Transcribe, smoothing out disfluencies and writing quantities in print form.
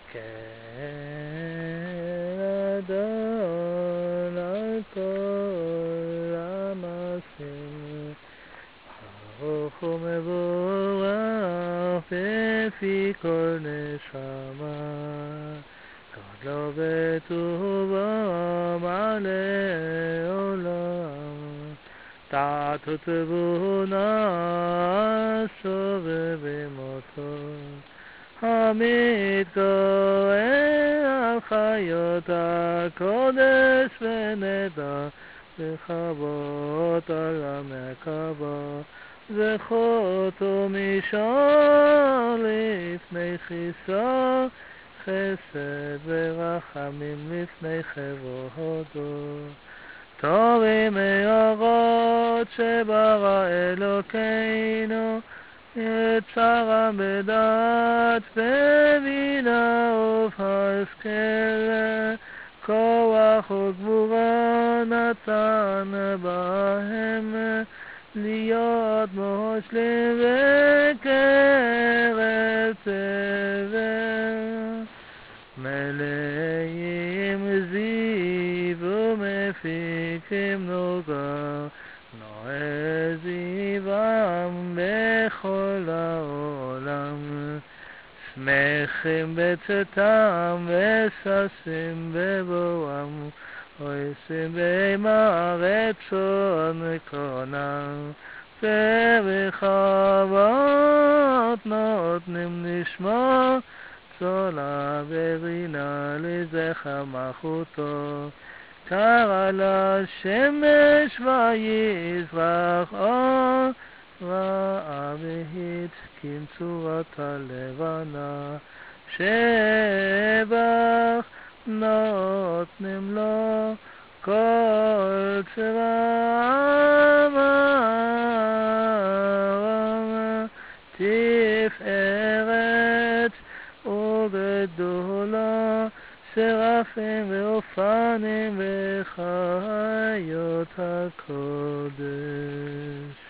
כרדון על כל המעשים, ברוך ומבורך בפי כל נשמה, גדלו וטובו מלא עולם, תעתו תבונה סובבים-אותו, המתגאה על חיות הקודש ונדע לכבות על המרכבה, זכותו משול לפני כיסו, חסד ורחמים לפני כבודו. טובים מאורות שברא אלוקינו, יצרם בדעת בבינה ובהשכל, כוח וגבורה נתן בהם, להיות מושלים בקרב תבל, מלאים זיו ומפיקים נוגה, נועה זיוום בכל העולם, שמחים בצאתם וששים בבואם, עושים בהמה רצון קרונם, ברחבות נותנים לשמוע, צולה ברינה לזכר מלכותו, קרא לשמש ויזרח אור, ראה והתקין צורת הלבנה, שבח נותנים לו כל צבאם, תפארת וגדולה, שרפים ואופנים וחיות הקודש.